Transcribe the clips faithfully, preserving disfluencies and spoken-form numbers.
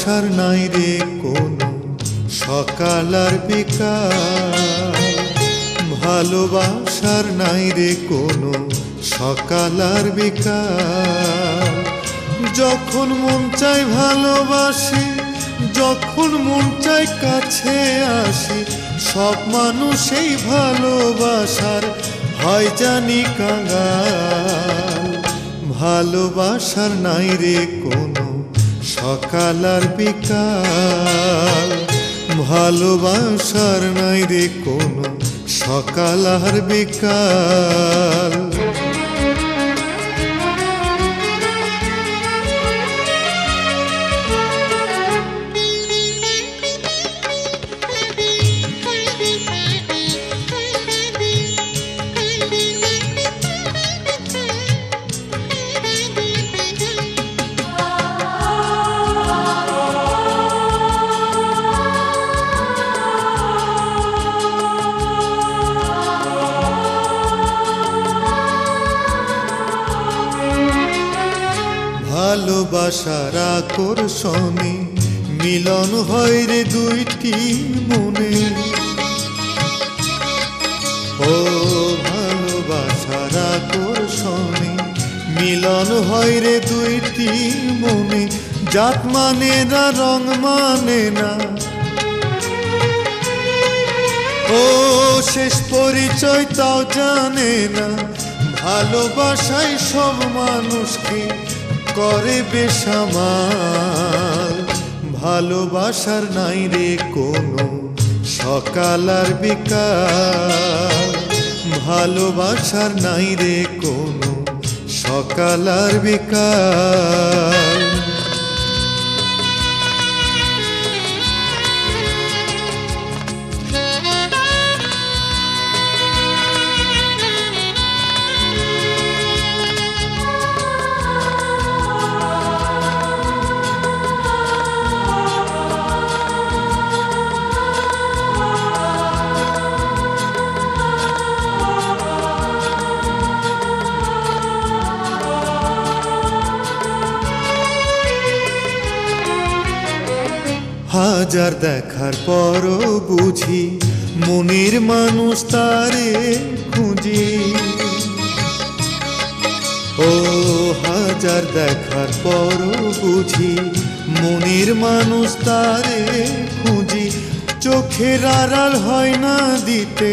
ভালোবাসার নাই রে কোনো সকাল আর বিকাল, ভালোবাসার নাই রে কোনো সকাল আর বিকাল। যখন মন চায় ভালোবাসি, যখন মন চায় কাছে আসি, সব মানুষ এই ভালোবাসার হয় জানি কাঙাল। ভালোবাসার নাই রে কোনো সকাল আর বিকাল, ভালোবাসার নাই রে কোনো সকাল আর বিকাল। ভালোবাসার আকর্ষণে মিলন হয় রে দুইটি মনে, ও ভালোবাসার আকর্ষণে মিলন হয় রে দুইটি মনে। জাত মানে না, রং মানে না, ও শেষ পরিচয় তাও জানে না। ভালোবাসায় সব মানুষকে করে বেসামাল। ভালোবাসার নাই রে কোনো সকাল আর বিকাল, ভালোবাসার নাই রে কোনো সকাল আর বিকাল। হাজার দেখার পরও বুঝি মনের মানুষ তারে খুঁজি, ও হাজার দেখার পরও বুঝি মনের মানুষ তারে খুঁজি। চোখের আড়াল হয় না দিতে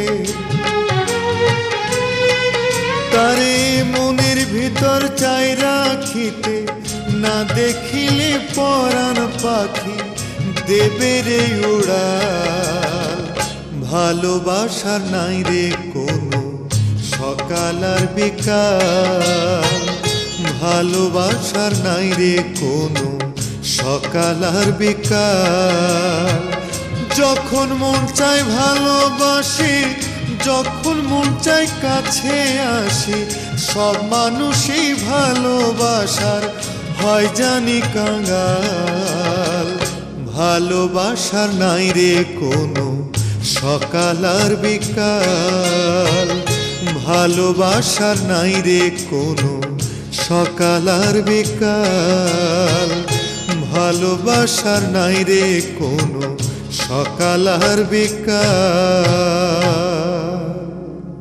তারে, মনের ভিতর চাই রাখিতে। না দেখিলে পরাণ পাখি দেবে রে উড়াল। ভালোবাসার নাই রে কোনো সকাল আর বিকাল, ভালোবাসার নাই রে কোনো সকাল আর বিকাল। যখন মন চায় ভালোবাসি, যখন মন চায় কাছে আসি, সব মানুষই ভালোবাসার হয় জানি কাঙাল। ভালোবাসার নাই রে কোনো সকাল আর বিকাল, ভালোবাসার নাই রে কোনো সকাল আর বিকাল, ভালোবাসার নাই রে কোনো সকাল আর বিকাল।